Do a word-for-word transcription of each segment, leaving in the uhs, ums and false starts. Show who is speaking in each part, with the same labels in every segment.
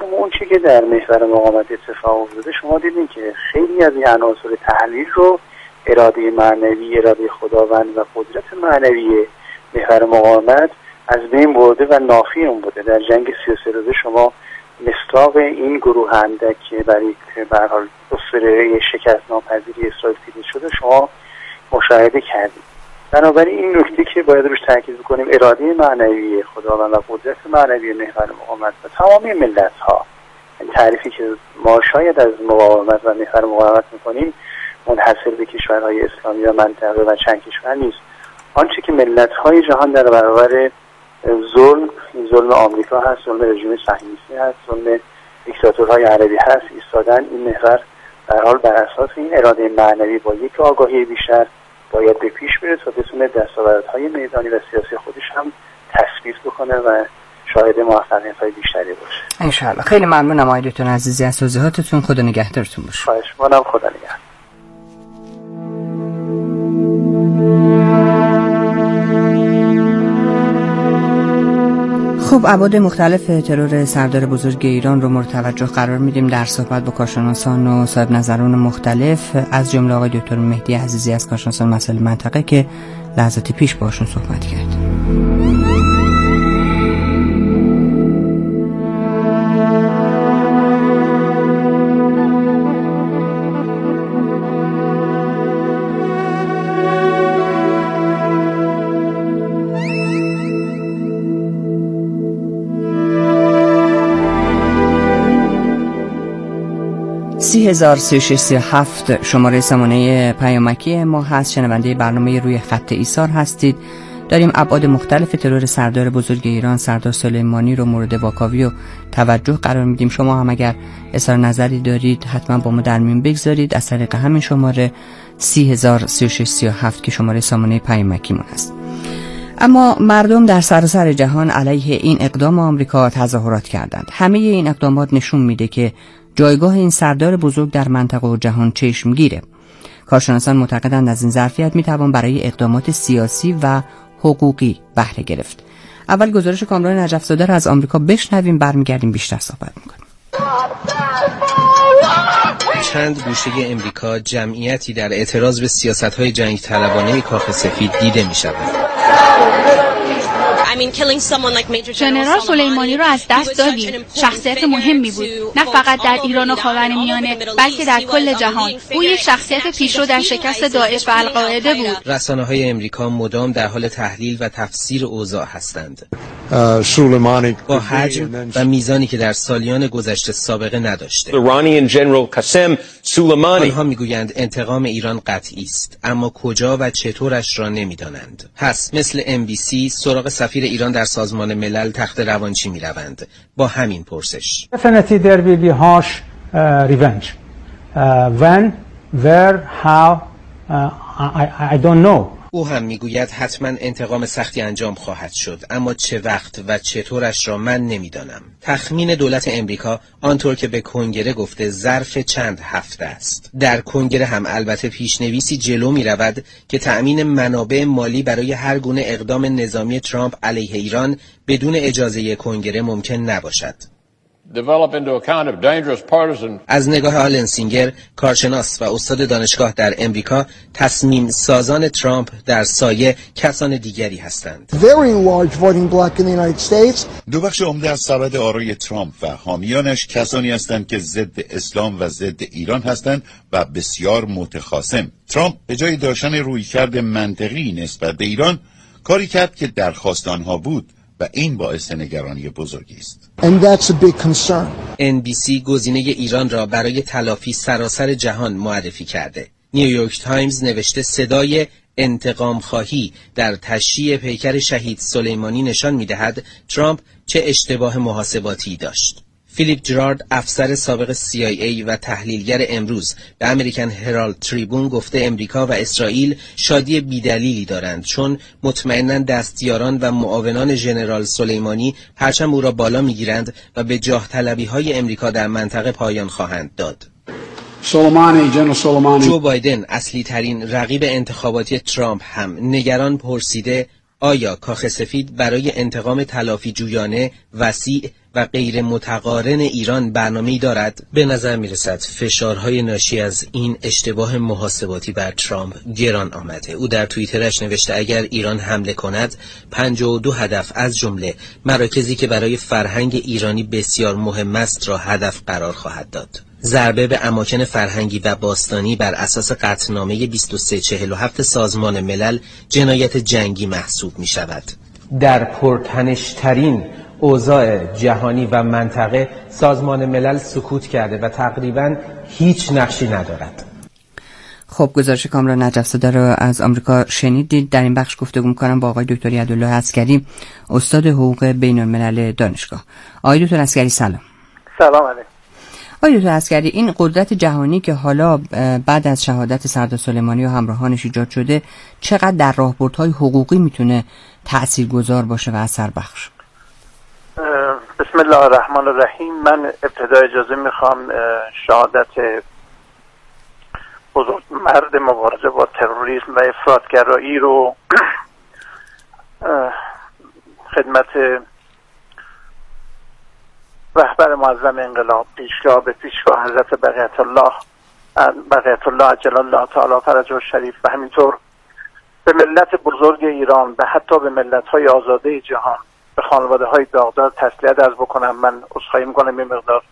Speaker 1: اما اون چی که در محور مقاومت اتفاق افتاده، شما دیدین که خیلی از این عناصر تحلیل رو اراده معنوی، اراده خداوند و قدرت معنوی محور مقاومت از بین برده و نافی اون بوده. در جنگ سی و سه روزه شما مصداق این گروه اندک که برای به هر حال اسطوره شکست ناپذیری اسرائیل دیده شده شما مشاهده کردید. بنابراین این نکته که باید روش تاکید بکنیم، اراده معنوی خداوند و قدرت معنوی محور مقاومت و تمامی ملت ها، تعریفی که ما شاید از مقاومت و محور مقاومت میکنیم منحصر به کشورهای اسلامی و منطقه و چند کشور نیست. آنچه که ملت های جهان در برابر ظلم، ظلم آمریکا هست، ظلم رژیم صهیونیستی هست، ظلم دیکتاتورهای عربی هست، ایستادن، این محور در حال بر اساس این اراده معنوی با یک آگاهی بیشتر باید به پیش بره تا بتونه دستاوردهای میدانی و سیاسی خودش هم تثبیت بکنه و شاهد موفقیت‌های بیشتری باشه.
Speaker 2: انشاءالله. خیلی ممنونم آقای دکتر عزیزی از توضیحاتتون. خدا نگهدارتون باشه.
Speaker 1: خواهش می‌کنم. خدا نگهدار.
Speaker 2: خب ابعاد مختلف ترور سردار بزرگ ایران رو مورد توجه قرار میدیم در صحبت با کارشناسان و صاحب نظران مختلف، از جمله آقای دکتر مهدی عزیزی از کارشناسان مسائل منطقه که لحظاتی پیش باشون صحبت کردیم. سی هزار سی و شش سی و هفت شماره سامانه پیامکی ما هست. شنونده برنامه روی خط ایثار هستید. داریم ابعاد مختلف ترور سردار بزرگ ایران سردار سلیمانی رو مورد واکاوی و توجه قرار میدیم. شما هم اگر اظهار نظری دارید حتما با ما در میون بگذارید از طریق همین شماره سی هزار سی و شش سی و هفت که شماره سامانه پیامکی ما هست. اما مردم در سراسر جهان علیه این اقدام آمریکا تظاهرات کردند. همه این اقدامات نشون میده که جایگاه این سردار بزرگ در منطقه و جهان چشمگیره. کارشناسان معتقدند از این ظرفیت میتوان برای اقدامات سیاسی و حقوقی بهره گرفت. اول گزارش کامران نجف‌زاده را از آمریکا بشنویم، برمیگردیم بیشتر صحبت میکنیم.
Speaker 3: چند گوشه امریکا جمعیتی در اعتراض به سیاست‌های جنگ طلبانه کاخ سفید دیده می‌شود.
Speaker 4: ژنرال سلیمانی رو از دست دادیم. شخصیت مهمی بود، نه فقط در ایران و خاورمیانه بلکه در کل جهان. او یک شخصیت پیشرو در شکست داعش و القاعده بود.
Speaker 3: رسانه‌های امریکا مدام در حال تحلیل و تفسیر اوضاع هستند، با حجم و میزانی که در سالیان گذشته سابقه نداشته. آنها میگویند انتقام ایران قطعی است، اما کجا و چطورش را نمیدانند. پس مثل ام بی سی سراغ سفیر ایران در سازمان ملل تخت روانچی می روند با همین پرسش.
Speaker 5: Definitely there will be harsh uh, revenge. Uh, when, where, how, uh, I, I don't know.
Speaker 3: او هم میگوید حتما انتقام سختی انجام خواهد شد، اما چه وقت و چطورش را من نمیدانم. تخمین دولت امریکا آنطور که به کنگره گفته ظرف چند هفته است. در کنگره هم البته پیشنویسی جلو می رود که تأمین منابع مالی برای هر گونه اقدام نظامی ترامپ علیه ایران بدون اجازه کنگره ممکن نباشد. از نگاه آلن سینگر، کارشناس و استاد دانشگاه در امریکا، تصمیم سازان ترامپ در سایه کسان دیگری هستند.
Speaker 6: دو بخش عمده از سبد آرای ترامپ و حامیانش کسانی هستند که ضد اسلام و ضد ایران هستند و بسیار متخاصم. ترامپ به جای داشتن رویکرد منطقی نسبت به ایران کاری کرد که درخواست آنها بود و این باعث نگرانی بزرگی است.
Speaker 3: ان بی سی گزینه ایران را برای تلافی سراسر جهان معرفی کرده. نیویورک تایمز نوشته صدای انتقام خواهی در تشییع پیکر شهید سلیمانی نشان می‌دهد ترامپ چه اشتباه محاسباتی داشت. فیلیپ جرارد، افسر سابق سی آی ای و تحلیلگر امروز، به امریکن هرالد تریبون گفته امریکا و اسرائیل شادی بیدلیلی دارند چون مطمئناً دستیاران و معاونان ژنرال سلیمانی پرچم او را بالا میگیرند و به جاه طلبی های امریکا در منطقه پایان خواهند داد.
Speaker 7: سلیمانی، جنرال سلیمانی.
Speaker 3: جو بایدن، اصلی ترین رقیب انتخاباتی ترامپ، هم نگران پرسیده آیا کاخ سفید برای انتقام تلافی جویانه، وسیع و غیر متقارن ایران برنامه‌ای دارد؟ به نظر می‌رسد فشارهای ناشی از این اشتباه محاسباتی بر ترامپ گران آمده. او در توییترش نوشته اگر ایران حمله کند، پنجاه و دو هدف از جمله مراکزی که برای فرهنگ ایرانی بسیار مهم است را هدف قرار خواهد داد. ضربه به اماکن فرهنگی و باستانی بر اساس قطعنامه بیست و سه چهل و هفت سازمان ملل جنایت جنگی محسوب می شود. در پرتنش‌ترین اوضاع جهانی و منطقه سازمان ملل سکوت کرده و تقریباً هیچ نقشی ندارد.
Speaker 2: خب گزارش کامران نجف‌زاده رو از آمریکا شنیدید. در این بخش گفتگو می‌کنم با آقای دکتر یدالله عسگری، استاد حقوق بین‌الملل دانشگاه. آقای دکتر عسگری سلام.
Speaker 1: سلام علیکم.
Speaker 2: آقای دکتر عسگری، این قدرت جهانی که حالا بعد از شهادت سردار سلیمانی و همراهانش ایجاد شده چقدر در راهبردهای حقوقی میتونه تاثیرگذار باشه و اثر بخش؟
Speaker 1: بسم الله الرحمن الرحیم. من ابتدا اجازه میخوام شهادت بزرگ مرد مبارزه با تروریسم و افراطگرایی رو خدمت رهبر معظم انقلاب پیشگاه به پیشگاه حضرت بقیت الله بقیت الله عجل الله تعالی فرجه الشریف و همینطور به ملت بزرگ ایران و حتی به ملت‌های آزاده جهان، به خانواده‌های داغدار تسلیت عرض بکنم. من عذرخواهی می‌کنم این مقدار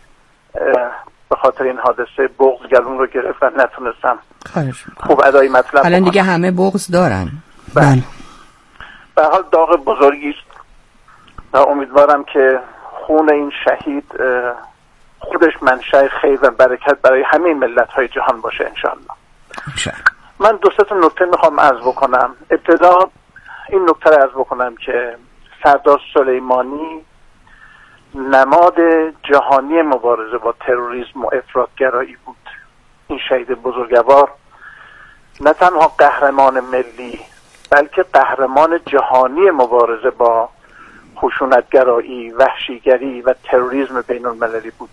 Speaker 1: به خاطر این حادثه بغض گلوم رو گرفت و نتونستم خوب ادای مطلب
Speaker 2: الان دیگه همه بغض دارن.
Speaker 1: بله. به حال داغ بزرگی است و امیدوارم که خون این شهید خودش منشأ خیر و برکت برای همه ملت‌های جهان باشه انشاءالله. من دو سه تا نکته میخوام عرض بکنم. ابتدا این نکته رو عرض بکنم که سردار سلیمانی نماد جهانی مبارزه با تروریسم و افراطگرایی بود. این شهید بزرگوار نه تنها قهرمان ملی بلکه قهرمان جهانی مبارزه با خشونتگرایی، وحشیگری و تروریسم بین المللی بود.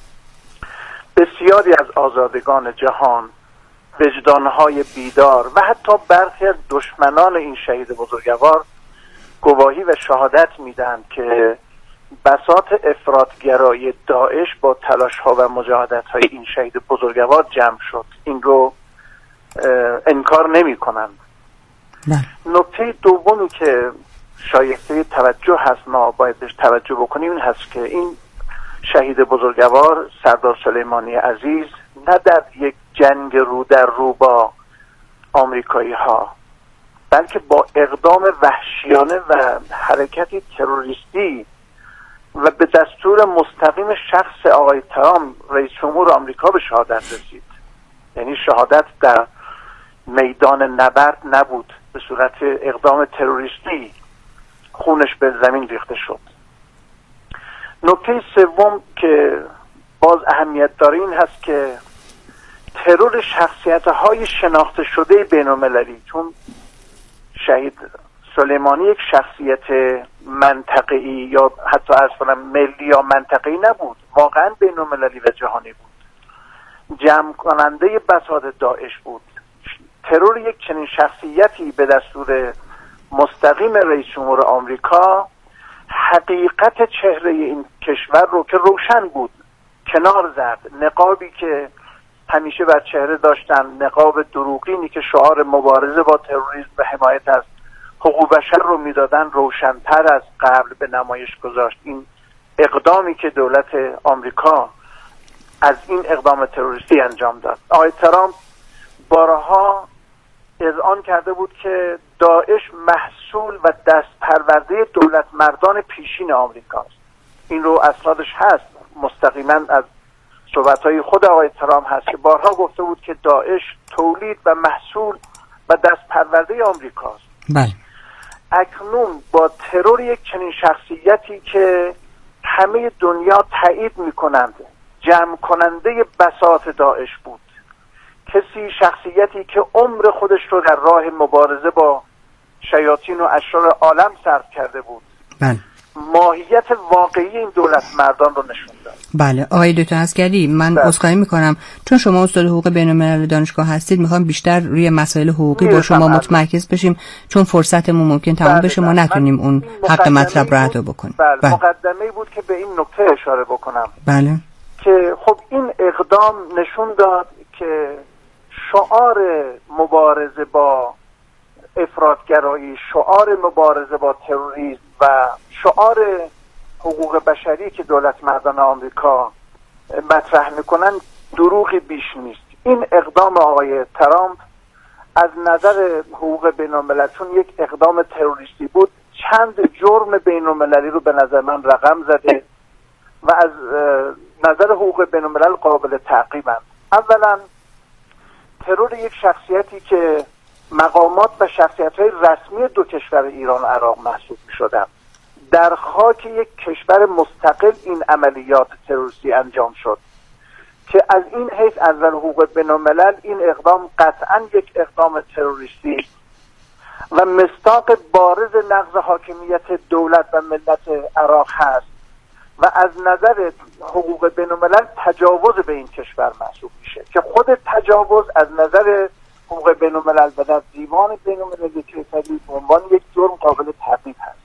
Speaker 1: بسیاری از آزادگان جهان، وجدانهای بیدار و حتی برخی از دشمنان این شهید بزرگوار گواهی و شهادت میدن که بساط افراطگرایی داعش با تلاش‌ها و مجاهدت‌های این شهید بزرگوار جمع شد. این رو انکار نمی‌کنن. نکته دومی که شایسته توجه هست، ما باید بهش توجه بکنیم، این هست که این شهید بزرگوار سردار سلیمانی عزیز نه در یک جنگ رو در رو با آمریکایی ها بلکه با اقدام وحشیانه و حرکتی تروریستی و به دستور مستقیم شخص آقای ترامپ رئیس جمهور آمریکا به شهادت رسید. یعنی شهادت در میدان نبرد نبود، به صورت اقدام تروریستی خونش به زمین ریخته شد. نکته سوم که باز اهمیت داره این هست که ترور شخصیت‌های شناخته شده بین‌المللی، چون شهید سلیمانی یک شخصیت منطقه‌ای یا حتی از کنم ملی یا منطقه‌ای نبود، واقعا بین‌المللی و جهانی بود. جمع کننده بساط داعش بود. ترور یک چنین شخصیتی به دستور مستقیم رئیس جمهور آمریکا حقیقت چهره این کشور رو که روشن بود کنار زد. نقابی که همیشه بر چهره داشتن، نقاب دروغینی که شعار مبارزه با تروریسم و حمایت از حقوق بشر رو میدادن، روشن‌تر از قبل به نمایش گذاشت. این اقدامی که دولت آمریکا از این اقدام تروریستی انجام داد. آقای ترامپ بارها اذعان کرده بود که داعش محصول و دست پرورده دولت مردان پیشین آمریکاست. این رو اسنادش هست، مستقیما از صحبت‌های خود آقای ترامپ هست که بارها گفته بود که داعش تولید و محصول و دست پرورده آمریکاست.
Speaker 2: بله.
Speaker 1: اکنون با ترور یک چنین شخصیتی که همه دنیا تایید می‌کنند جمع کننده بساط داعش بود، کسی شخصیتی که عمر خودش رو در راه مبارزه با شیاطین و اشرار عالم صرف کرده بود،
Speaker 2: بله.
Speaker 1: ماهیت واقعی این دولت مردان رو نشون داد.
Speaker 2: بله آقای دکتر عسکری، من عذرخواهی میکنم چون شما استاد حقوق بین‌الملل دانشگاه هستید، میخوام بیشتر روی مسائل حقوقی با شما متمرکز بشیم چون فرصتمون ممکن تمام بشه، ما نتونیم اون حق مطلب رو ادا بکنیم.
Speaker 8: بله, بله. مقدمه‌ای بود که به این نکته اشاره بکنم.
Speaker 2: بله.
Speaker 8: که خب این اقدام نشون داد که شعار مبارزه با افراطگرایی، شعار مبارزه با تروریسم و شعار حقوق بشری که دولت مردان آمریکا مطرح میکنن دروغی بیش نیست. این اقدام آقای ترامپ از نظر حقوق بین‌الملل چون یک اقدام تروریستی بود، چند جرم بین‌المللی رو به نظر من رقم زده و از نظر حقوق بین‌الملل قابل تعقیبند. اولا ترور یک شخصیتی که مقامات و شخصیت‌های رسمی دو کشور ایران و عراق محسوب می‌شدند، در خاک یک کشور مستقل این عملیات تروریستی انجام شد که از این حیث از نظر حقوق بین‌الملل این اقدام قطعاً یک اقدام تروریستی است و مصداق بارز نقض حاکمیت دولت و ملت عراق هست و از نظر حقوق بین‌الملل تجاوز به این کشور محسوب میشه که خود تجاوز از نظر حقوق بین‌الملل و در دیوان بین‌المللی کیفری به عنوان یک جرم قابل تعقیب هست.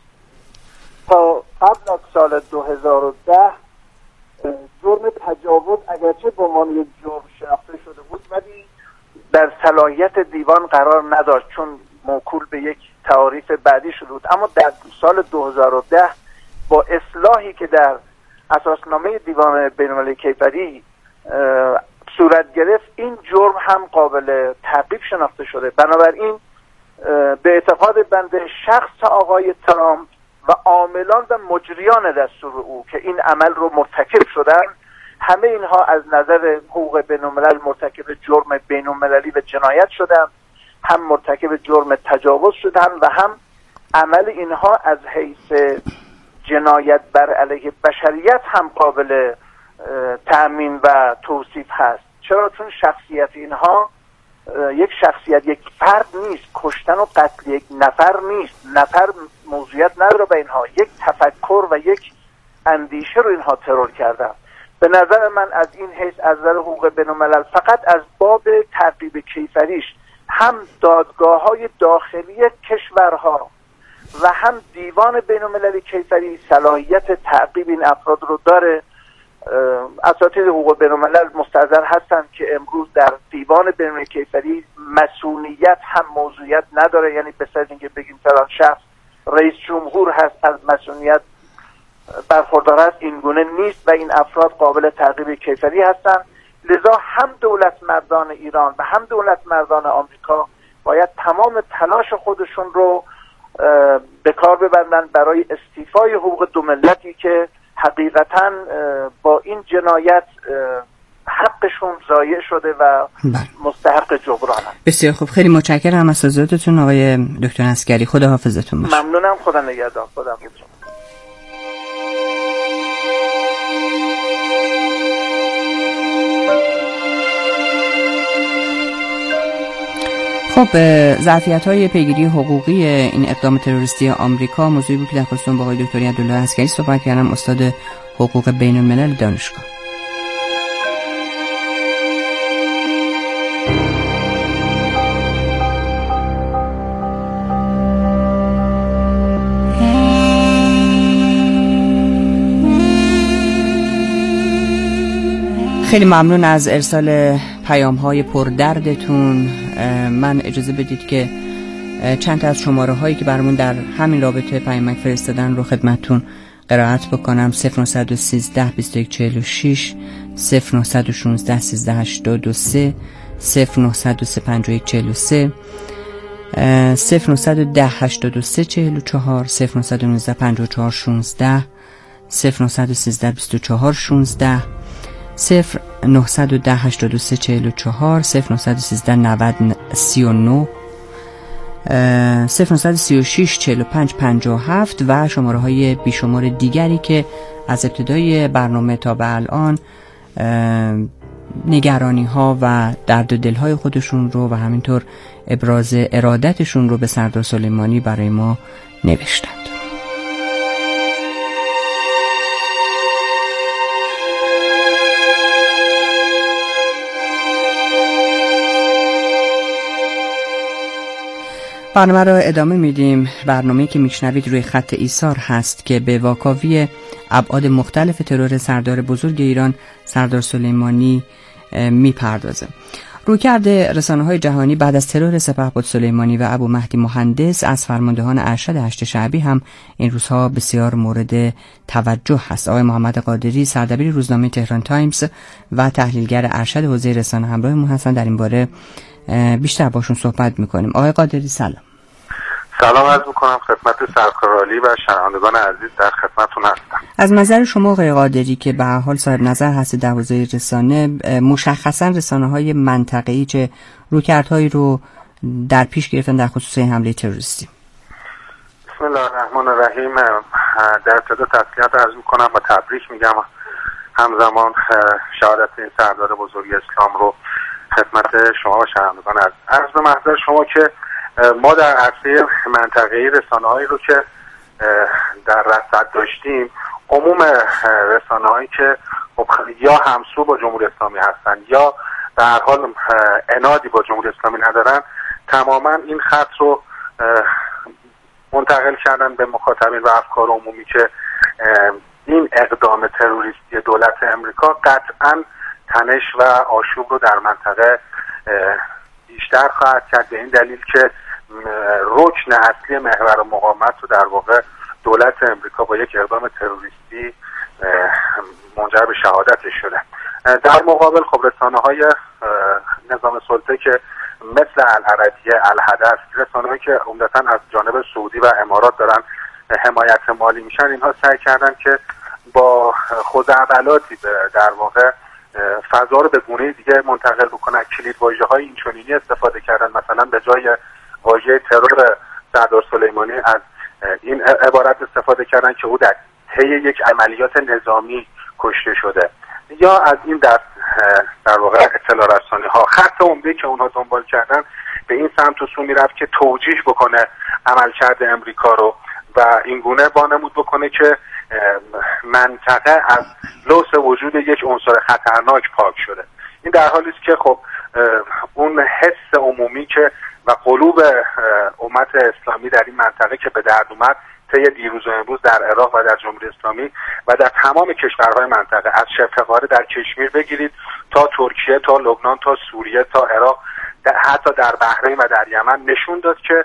Speaker 8: تا قبل از سال دو هزار و ده جرم تجاوز اگرچه به عنوان یک جرم شناخته شده بود ولی در صلاحیت دیوان قرار نداشت چون موکول به یک تعاریف بعدی شده بود، اما در سال دو هزار و ده با اصلاحی که در اساسنامه دیوان بین‌المللی کیفری صورت گرفت این جرم هم قابل تعقیب شناخته شده. بنابراین به اعتقاد بنده شخص آقای ترامپ و عاملان و مجریان دستور او که این عمل رو مرتکب شدن، همه اینها از نظر حقوق بین‌الملل مرتکب جرم بین‌المللی و جنایت شدن، هم مرتکب جرم تجاوز شدن و هم عمل اینها از حیث جنایت بر علیه بشریت هم قابل تأمین و توصیف هست. چرا؟ چون شخصیت اینها یک شخصیت یک فرد نیست، کشتن و قتل یک نفر نیست، نفر موضوعیت نداره به اینها، یک تفکر و یک اندیشه رو اینها ترور کردن. به نظر من از این حیث از نظر حقوق بین‌الملل فقط از باب تعقیب کیفریش هم دادگاه‌های داخلی کشورها و هم دیوان بین‌المللی کیفری صلاحیت تعقیب این افراد رو داره. اساتید حقوق بین‌الملل مستحضر هستند که امروز در دیوان بین‌المللی کیفری مسئولیت هم موضوعیت نداره، یعنی به صرف اینکه بگیم فلان شخص رئیس جمهور هست از مسئولیت برخوردار است، این گونه نیست و این افراد قابل تعقیب کیفری هستند. لذا هم دولت مردان ایران و هم دولت مردان آمریکا باید تمام تلاش خودشون رو به کار ببندن برای استیفای حقوق دو ملتی که حقیقتاً با این جنایت حقشون ضایع شده و مستحق جبرانند.
Speaker 2: بسیار خوب، خیلی متشکرم از توضیحاتتون آقای دکتر عسکری. خدا حافظتون باشه.
Speaker 8: ممنونم. خدا نگهدار. خدا نگهدار.
Speaker 2: خب ظرفیت‌های پیگیری حقوقی این اقدام تروریستی آمریکا موضوعی بود که در خصوص با آقای دکتر عبدالله عسکری صحبت کردم، استاد حقوق بین‌الملل دانشگاه. خیلی ممنون از ارسال پیام‌های پردردتون. من اجازه بدید که چند تا از شماره هایی که برامون در همین رابطه پیامک فرستادن رو خدمتتون قرائت بکنم. صفر نه یک سه بیست و یک چهل و شش، صفر نه یک شش سیزده هشتاد و سه، صفر نه صفر دو سه پنجاه و یک چهل و سه، صفر نه یک صفر هشتاد و سه چهل و چهار، صفر نه یک نه پنجاه و چهار شانزده، صفر نه یک سه بیست و چهار شانزده، صفر نه یک صفر هشتاد و سه چهل و چهار، صفر نه یک سه نود سی و نه، صفر نه سه شش چهل و پنج پنجاه و هفت و شماره های بیشمار دیگری که از ابتدای برنامه تا به الان نگرانی ها و درد و دل های خودشون رو و همینطور ابراز ارادتشون رو به سردار سلیمانی برای ما نوشتند. برنامه را ادامه میدیم. برنامه‌ای که میشنوید روی خط ایثار هست که به واکاوی ابعاد مختلف ترور سردار بزرگ ایران سردار سلیمانی میپردازه. رویکرد رسانه‌های جهانی بعد از ترور سپهبد سلیمانی و ابو مهدی مهندس از فرماندهان ارشد هشت شعبی هم این روزها بسیار مورد توجه هست. آقای محمد قادری سردبیر روزنامه تهران تایمز و تحلیلگر ارشد حوزه رسانه همراه ما هستند. در این باره بیشتر باشون صحبت میکنیم. آقای قادری سلام.
Speaker 9: سلام عرض میکنم خدمت سرکارعالی و شنوندگان عزیز، در خدمتتون هستم.
Speaker 2: از نظر شما آقای قادری که به هر حال صاحب نظر هستید در حوزه رسانه، مشخصا رسانه‌های منطقه‌ای چه رویکردهایی رو در پیش گرفتن در خصوص این حمله تروریستی؟
Speaker 9: بسم الله الرحمن الرحیم. در ابتدا تسلیت عرض میکنم و تبریک میگم همزمان شهادت این سردار بزرگ اسلام رو خدمت شما و شنوندگان عزیز. عرض به محضر شما که ما در عرصه منطقه‌ای رسانه‌هایی رو که در رصد داشتیم، عموم رسانه‌هایی که یا همسو با جمهوری اسلامی هستن یا در هر حال عنادی با جمهوری اسلامی ندارن، تماما این خط رو منتقل کردن به مخاطبین و افکار عمومی که این اقدام تروریستی دولت امریکا قطعاً تنش و آشوب رو در منطقه بیشتر خواهد کرد، به این دلیل که رکن اصلی محور مقاومت رو در واقع دولت امریکا با یک اقدام تروریستی منجر به شهادتش شده. در مقابل خب رسانه‌های نظام سلطه که مثل العربیه، الحدث، رسانه‌هایی که عمدتاً از جانب سعودی و امارات دارن حمایت مالی میشن، اینها سعی کردن که با خزعبلاتی در واقع فضا رو به گونه دیگه منتقل بکنن. کلید واژه‌های اینچنینی استفاده کردن، مثلا به جای واژه ترور سردار سلیمانی از این عبارت استفاده کردن که او در طی یک عملیات نظامی کشته شده، یا از این دست در واقع اطلاع رسانی ها. خط عمده که اونها دنبال کردن به این سمت و سو میرفت که توجیه بکنه عملکرد امریکا رو و این گونه وانمود بکنه که منطقه از لوث وجود یک عنصر خطرناک پاک شده. این در حالی است که خب اون حس عمومی که و قلوب امت اسلامی در این منطقه که به درد اومد طی دیروز و امروز در عراق و در جمهوری اسلامی و در تمام کشورهای منطقه، از شبه قاره در کشمیر بگیرید تا ترکیه، تا لبنان، تا سوریه، تا عراق، حتی در بحرین و در یمن، نشون داد که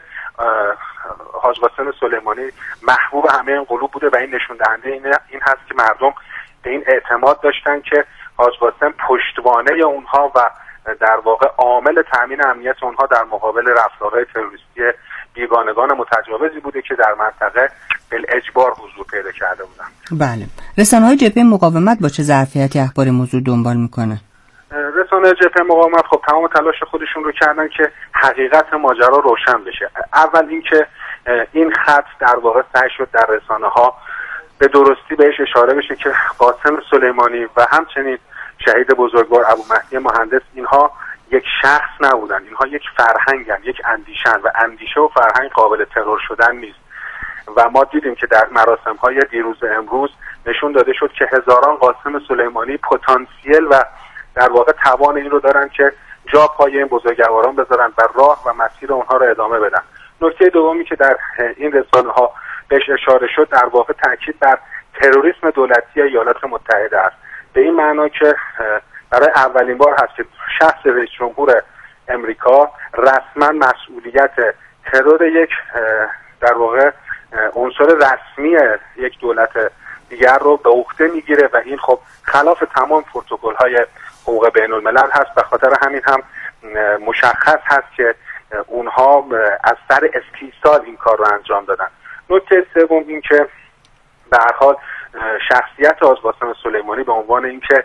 Speaker 9: حاج قاسم سلیمانی محبوب همه این قلوب بوده و این نشون دهنده این هست که مردم به این اعتماد داشتن که حاج قاسم پشتوانه اونها و در واقع عامل تامین امنیت اونها در مقابل رفتارهای تروریستی بیگانگان متجاوزی بوده که در منطقه بالاجبار حضور پیدا کرده بودن.
Speaker 2: بله. رسانه‌های جبهه مقاومت با چه ظرفیتی اخبار موضوع دنبال میکنه؟
Speaker 9: رسانه‌های جبهه مقاومت خب تمام تلاش خودشون رو کردن که حقیقت ماجرا روشن بشه. اول اینکه این خط در واقع سعی شد در رسانه‌ها به درستی بهش اشاره بشه که قاسم سلیمانی و همچنین شهید بزرگوار ابو مهدی مهندس اینها یک شخص نبودن، اینها یک فرهنگن، یک اندیشن و اندیشه و فرهنگ قابل ترور شدن نیست. و ما دیدیم که در مراسم‌های دیروز امروز نشون داده شد که هزاران قاسم سلیمانی پتانسیل و در واقع توان این رو دارن که جا پای این بزرگواران بذارن و راه و مسیر اونها رو ادامه بدن. نکته دومی که در این رسانه‌ها بهش اشاره شد در واقع تاکید بر تروریسم دولتی ایالات متحده است، به این معنا که برای اولین بار هست که شخص رئیس جمهور امریکا رسما مسئولیت ترور یک در واقع عنصر رسمی یک دولت دیگر رو به عهده میگیره و این خب خلاف تمام پروتکل‌های حقوق بین الملل هست. به خاطر همین هم مشخص هست که اونها از سر استیصال این کار رو انجام دادن. نکته سوم این که به هر حال شخصیت حاج قاسم سلیمانی به عنوان اینکه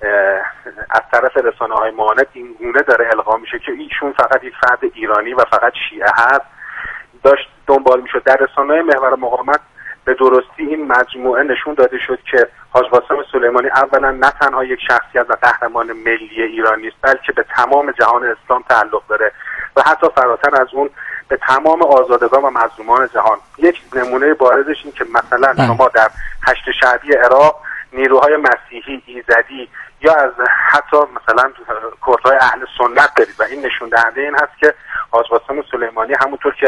Speaker 9: از طرف رسانه‌های معاند این گونه داره القا میشه که ایشون فقط یک فرد ایرانی و فقط شیعه هست، داشت دنبال میشد. در رسانه‌های محور مقاومت به درستی این مجموعه نشون داده شد که حاج قاسم سلیمانی اولا نه تنها یک شخصیت و قهرمان ملی ایران نیست، بلکه به تمام جهان اسلام تعلق داره و حتی فراتر از اون به تمام آزادگان و مظلومان جهان. یک نمونه بارزش این که مثلا شما در هشت شعبی عراق نیروهای مسیحی، ایزدی یا از حتی مثلا کردهای اهل سنت دارید و این نشون دهنده این هست که حاج قاسم سلیمانی همونطور که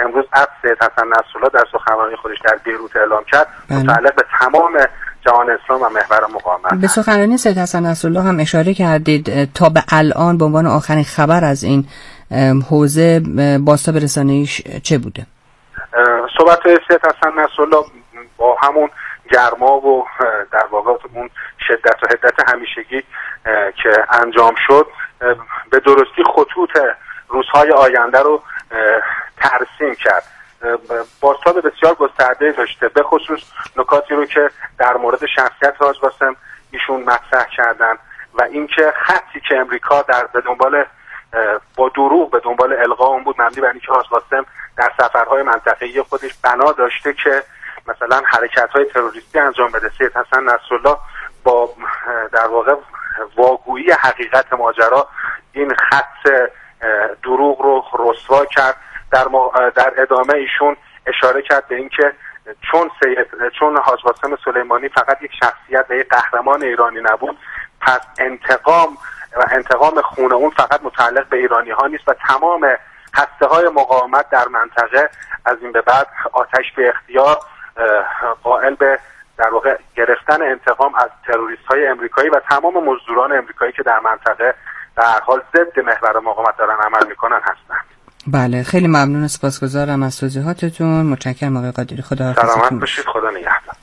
Speaker 9: امروز از سید حسن نصرالله در سخنرانی خودش در بیروت اعلام کرد متعلق به تمام جهان اسلام و محور مقاومت.
Speaker 2: به سخنرانی سید حسن نصرالله هم اشاره کردید. تا به الان به عنوان آخرین خبر از این حوزه بازتاب رسانه‌ایش چه بوده؟
Speaker 9: صحبت‌های سید حسن نصرالله با همون گرما و در واقع اون شدت و حدت همیشگی که انجام شد به درستی خطوط روزهای آینده رو ترسیم کرد. بازتاب بسیار گسترده داشته، به خصوص نکاتی رو که در مورد شخصیت حاج قاسم ایشون مطرح کردن و اینکه خطی که امریکا در به دنبال با دروغ به دنبال القا اون بود مبنی بر اینکه حاج قاسم در سفرهای منطقه‌ای خودش بنا داشته که مثلا حرکت‌های تروریستی انجام بده. سید حسن نصرالله با در واقع واگویی حقیقت ماجرا این خط دروغ رو رسوا کرد. در, در ادامه ایشون اشاره کرد به اینکه چون سید چون حاج قاسم سلیمانی فقط یک شخصیت و یک قهرمان ایرانی نبود، پس انتقام و انتقام خون اون فقط متعلق به ایرانی ها نیست و تمام هسته های مقاومت در منطقه از این به بعد آتش به اختیار قائل به در واقع گرفتن انتقام از تروریست های امریکایی و تمام مزدوران امریکایی که در منطقه در حال ضد محور مقاومت دارن عمل میکنن هستند.
Speaker 2: بله، خیلی ممنون، سپاسگزارم از توضیحاتتون. متشکرم آقای قادری. خدا حافظ.
Speaker 9: سلامت باشید. خدا نگهدار.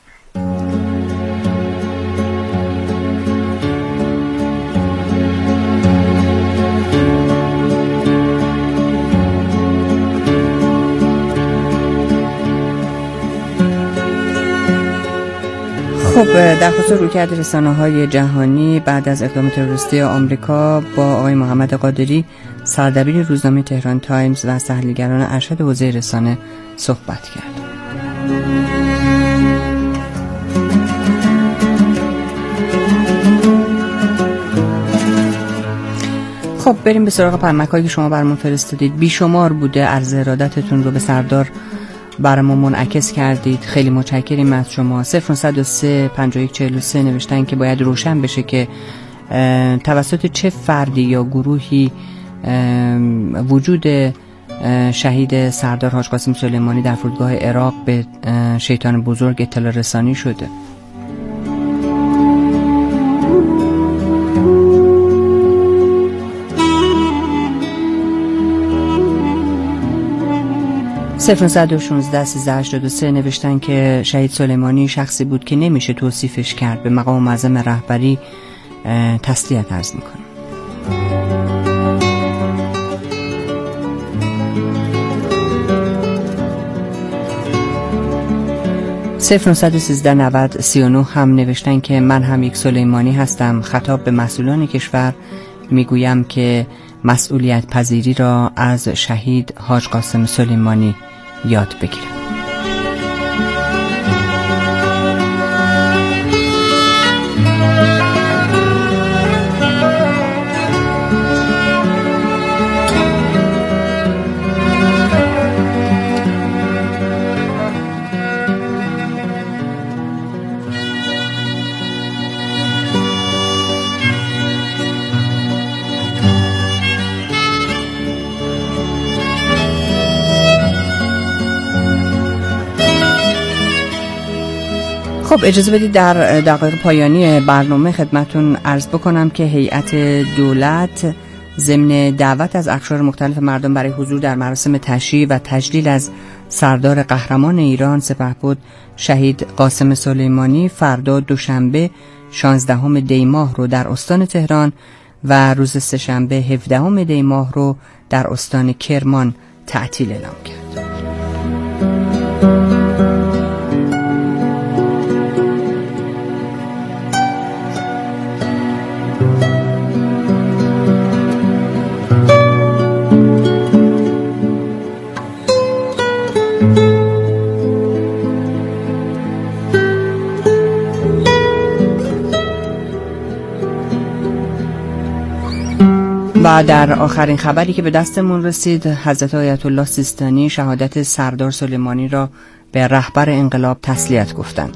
Speaker 2: خب در خصوص رویکرد رسانه‌های جهانی بعد از اقدام تروریستی آمریکا با آقای محمد قادری، سردبیر روزنامه تهران تایمز و تحلیلگران ارشد حوزه رسانه صحبت کرد. خب بریم به سراغ پیامک‌هایی که شما برامون فرستادید. بیشمار بوده، عرض ارادتتون رو به سردار برامون منعکس کردید. خیلی متشکریم از شما. صفر صد و سه پنجاه و یک چهل و سه نوشتن که باید روشن بشه که توسط چه فردی یا گروهی وجود شهید سردار حاج قاسم سلیمانی در فرودگاه عراق به شیطان بزرگ اطلاع رسانی شده. صفر صد و شانزده سیزده هشتاد و سه نوشتن که شهید سلیمانی شخصی بود که نمیشه توصیفش کرد. به مقام معظم رهبری تسلیت عرض میکنم. صفر نهصد و سیزده نود سی و نه هم نوشتن که من هم یک سلیمانی هستم. خطاب به مسئولان کشور میگویم که مسئولیت پذیری را از شهید حاج قاسم سلیمانی یاد بگیرم. خب اجازه بدید در دقایق پایانی برنامه خدمتون عرض بکنم که هیئت دولت ضمن دعوت از اقشار مختلف مردم برای حضور در مراسم تشییع و تجلیل از سردار قهرمان ایران سپهبد شهید قاسم سلیمانی فردا دوشنبه شانزدهم دی ماه رو در استان تهران و روز سه‌شنبه هفدهم دی ماه رو در استان کرمان تعطیل اعلام کرد. و در آخرین خبری که به دستمون رسید، حضرت آیت الله سیستانی شهادت سردار سلیمانی را به رهبر انقلاب تسلیت گفتند.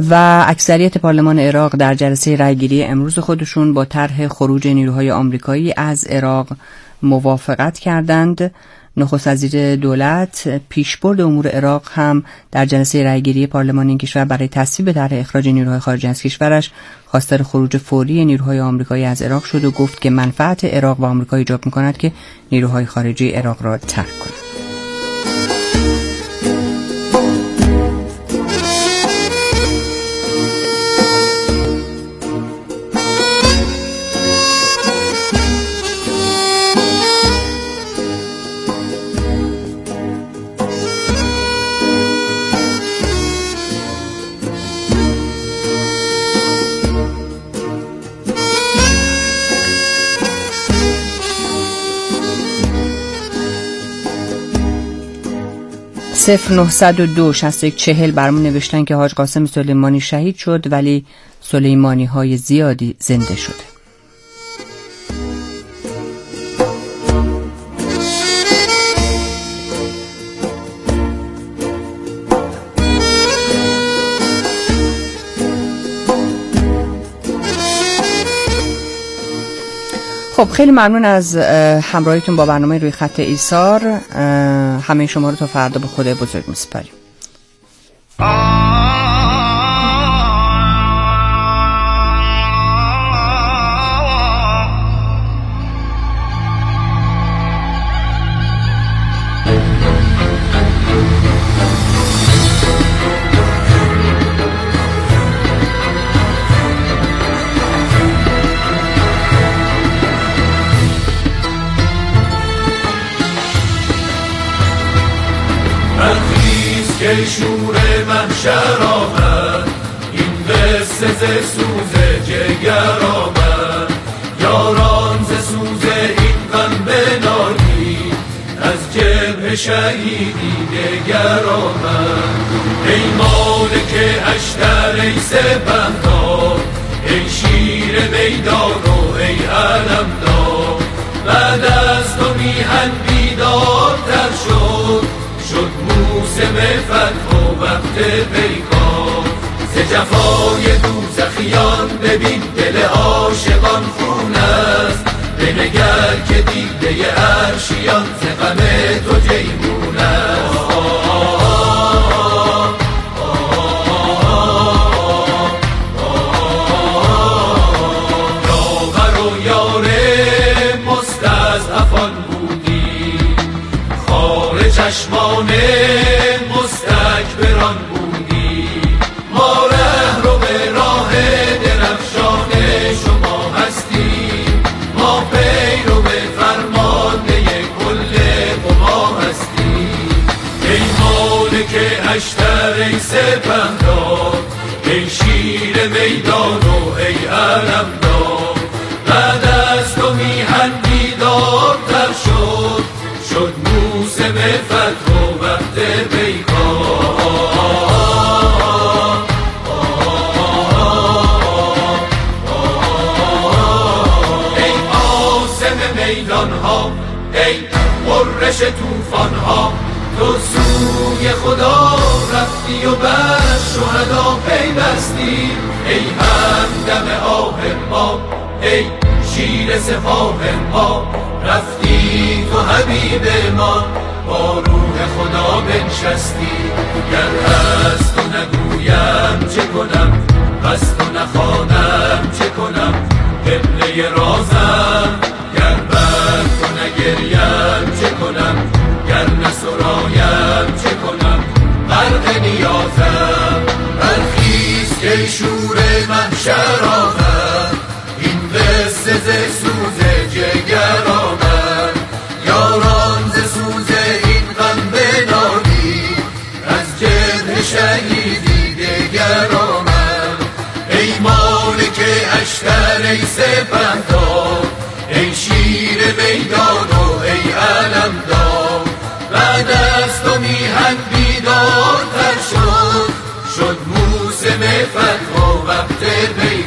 Speaker 2: و اکثریت پارلمان عراق در جلسه رأیگیری امروز خودشون با طرح خروج نیروهای آمریکایی از عراق موافقت کردند. نخست وزیر دولت پیشبرد امور عراق هم در جلسه رأیگیری پارلمان این کشور برای تصویب طرح اخراج نیروهای خارجی از کشورش خواستار خروج فوری نیروهای آمریکایی از عراق شد و گفت که منفعت عراق و آمریکا ایجاب می‌کند که نیروهای خارجی عراق را ترک کنند. صفر نهصد و دو شصت و یک چهل برمون نوشتن که حاج قاسم سلیمانی شهید شد ولی سلیمانی های زیادی زنده شده. خب خیلی ممنون از همراهیتون با برنامه روی خط ایثار. همه شما رو تا فردا به خدای بزرگ میسپاریم.
Speaker 10: که شور محشر آمد، این قصه ز سوز جگر آمد. یاران ز سوز این غم بنالید، از جبهه شهیدی دگر آمد. ای مالک اشتر ای سپهدار، ای شیر میدان و ای علمدار. بعد از تو میهن بیدارتر شد، شد موسم فتح و وقت پیکار. ز جفای دوزخیان ببین دل عاشقان خون است، بنگر که دیده عرشیان ز غم تو جیحون است. یاور و یار مستضعفان بودی، خار چشمان مستکبران بودی. ما ره رو به راه درفشان شما هستیم، ما پیرو به فرمانده کل قوا هستیم. ای مالک اشتر ای سپهدار، ای شیر میدان و ای علمدار. بعد از تو میهن بیدارتر شد، شد موسم فتح و وقت پیکار. ای عاصم میدان ها، ای قررش طوفان ها، تو سوی خدا رفتی و بر شهدا پیوستی. ای همدم آه ما، ای شیر سپاه ما، رفتی تو حبیب ما، با روح خدا بنشستی. گر از تو نگویم چه کنم، بس تو نخوانم چه کنم، قبله رازم. گر بر تو نگریم چه کنم، گر نسرایم چه کنم، غرق نیازم. برخیز که شور محشر آمد، این قصه ز سوز جگر آمد. یاران ز سوز این غم بنالید، از جبهه شهیدی دگر آمد. ای مالک اشتر ای سپهدار، ای شیر میدان و ای علمدار. بعد از تو میهن بیدارتر شد، شد موسم فتح و وقت پیکار.